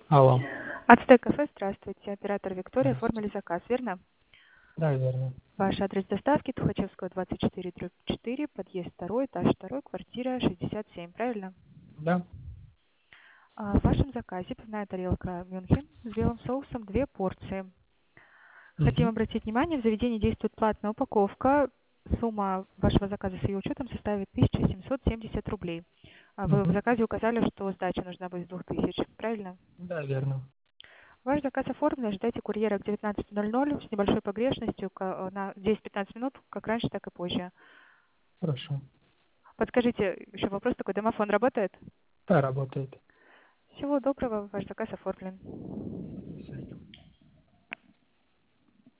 Алло. Ацтек кафе, здравствуйте. Оператор Виктория, Здравствуйте. оформили заказ, верно? Да, верно. Ваш адрес доставки Тухачевского, 24/4, подъезд 2, этаж 2, квартира 67, правильно? Да. В вашем заказе пивная тарелка Мюнхен с белым соусом 2 порции. Хотим Мгм. обратить внимание, в заведении действует платная упаковка. Сумма вашего заказа с ее учетом составит 1770 рублей. Вы в Мгм. заказе указали, что сдача нужна будет с 2000, правильно? Да, верно. Ваш заказ оформлен, ждайте курьера к 19:00 с небольшой погрешностью на 10-15 минут, как раньше, так и позже. Хорошо. Подскажите, еще вопрос такой, домофон работает? Да, работает. Всего доброго, ваш заказ оформлен.